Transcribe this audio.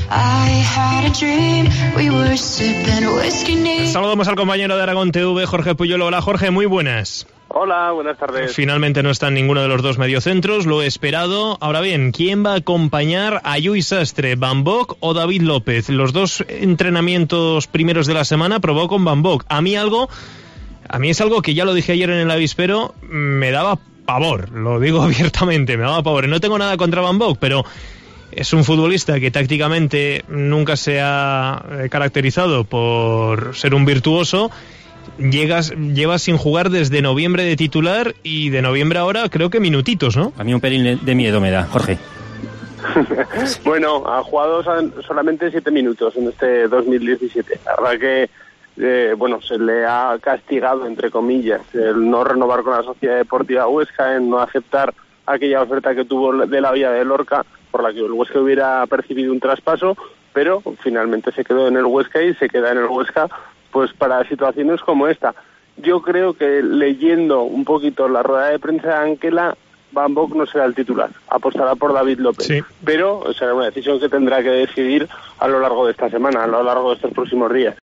Saludamos al compañero de Aragón TV, Jorge Puyol. Hola Jorge, muy buenas. Hola, buenas tardes. Finalmente no está ninguno de los dos mediocentros, lo he esperado. Ahora bien, ¿quién va a acompañar a Lluís Sastre, Van Bock o David López? Los dos entrenamientos primeros de la semana probó con Van Bock. A mí es algo que ya lo dije ayer en el avispero, me daba pavor, lo digo abiertamente, me daba pavor. No tengo nada contra Van Bock, pero es un futbolista que tácticamente nunca se ha caracterizado por ser un virtuoso. Lleva sin jugar desde noviembre de titular y de noviembre ahora creo que minutitos, ¿no? A mí un pelín de miedo me da, Jorge. Bueno, ha jugado solamente 7 minutos en este 2017. La verdad que se le ha castigado, entre comillas, el no renovar con la Sociedad Deportiva Huesca, en no aceptar aquella oferta que tuvo de la Villa de Lorca, por la que el Huesca hubiera percibido un traspaso, pero finalmente se quedó en el Huesca y se queda en el Huesca pues para situaciones como esta. Yo creo que leyendo un poquito la rueda de prensa de Anquela, Van Bock no será el titular, apostará por David López, sí. Pero será una decisión que tendrá que decidir a lo largo de esta semana, a lo largo de estos próximos días.